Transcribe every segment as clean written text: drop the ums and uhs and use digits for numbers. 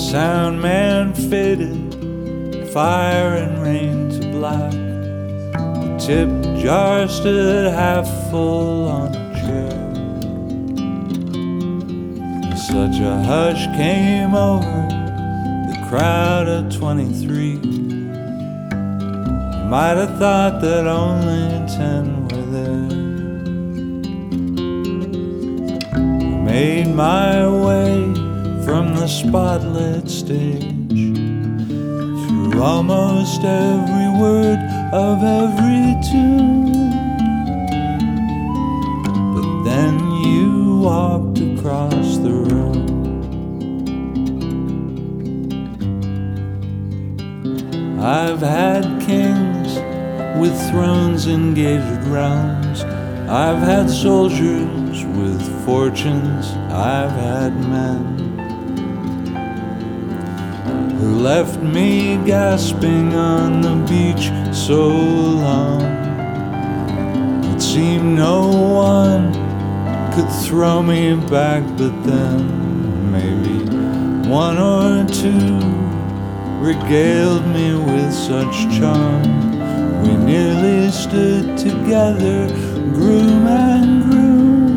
sound man faded, fire and rain to black. The tip jar stood half full on a chair. Such a hush came over the crowd of 23. You might have thought that only 10 were there. I made my way from the spotlit stage, through almost every word of every tune. But then you walked across the room. I've had kings with thrones in gated realms. I've had soldiers with fortunes. I've had men who left me gasping on the beach so long. It seemed no one could throw me back, but then maybe one or two regaled me with such charm. We nearly stood together, groom and groom.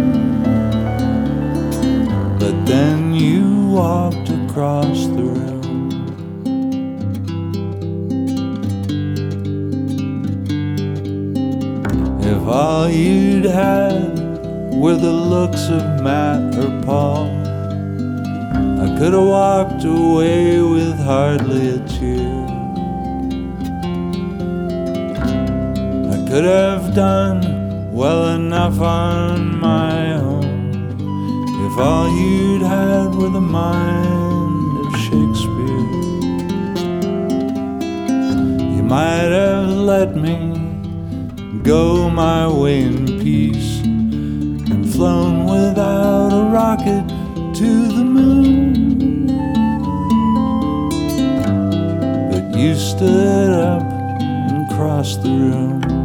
But then you walked across the room. If all you'd had were the looks of Matt or Paul, I could have walked away with hardly a tear. I could have done well enough on my own if all you'd had were the mind of Shakespeare. You might have let me go my way in peace and flown without a rocket to the moon. But you stood up and crossed the room.